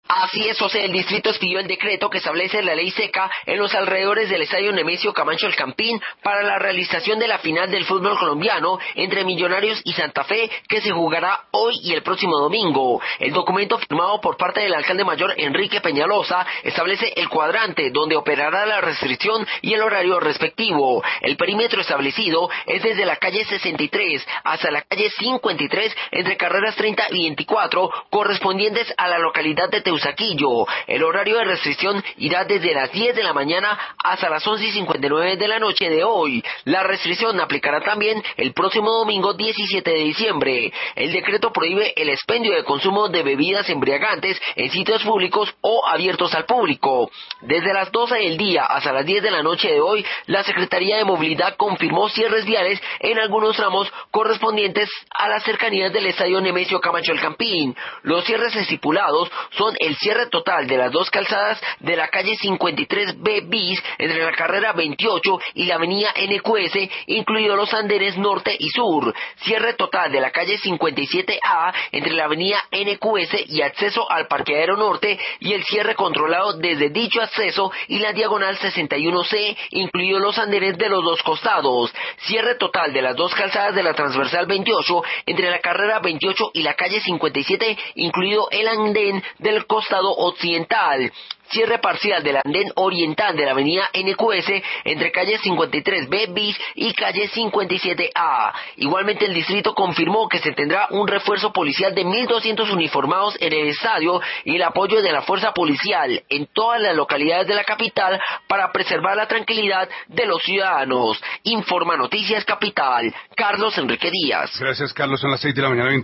Así es, José, el distrito expidió el decreto que establece la ley seca en los alrededores del estadio Nemesio Camacho El Campín para la realización de la final del fútbol colombiano entre Millonarios y Santa Fe, que se jugará hoy y el próximo domingo. El documento firmado por parte del alcalde mayor Enrique Peñalosa establece el cuadrante donde operará la restricción y el horario respectivo. El perímetro establecido es desde la calle 63 hasta la calle 53 entre carreras 30 y 24, correspondientes a la localidad de Teusaquillo. El horario de restricción irá desde las 10 de la mañana hasta las 11:59 de la noche de hoy. La restricción aplicará también el próximo domingo 17 de diciembre. El decreto prohíbe el expendio de consumo de bebidas embriagantes en sitios públicos o abiertos al público. Desde las 12 del día hasta las 10 de la noche de hoy, la Secretaría de Movilidad confirmó cierres viales en algunos tramos correspondientes a las cercanías del estadio Nemesio Camacho El Campín. Los cierres estipulados son el cierre total de las dos calzadas de la calle 53B bis entre la carrera 28 y la avenida NQS, incluidos los andenes norte y sur, cierre total de la calle 57A entre la avenida NQS y acceso al parqueadero norte, y el cierre controlado desde dicho acceso y la diagonal 61C, incluidos los andenes de los dos costados, cierre total de las dos calzadas de la transversal 28 entre la carrera 28 y la calle 57, incluido el andén del costado occidental, cierre parcial del andén oriental de la avenida NQS entre calle 53B bis y calle 57A. Igualmente el distrito confirmó que se tendrá un refuerzo policial de 1.200 uniformados en el estadio y el apoyo de la fuerza policial en todas las localidades de la capital para preservar la tranquilidad de los ciudadanos. Informa Noticias Capital, Carlos Enrique Díaz. Gracias, Carlos. Son las 6 de la mañana.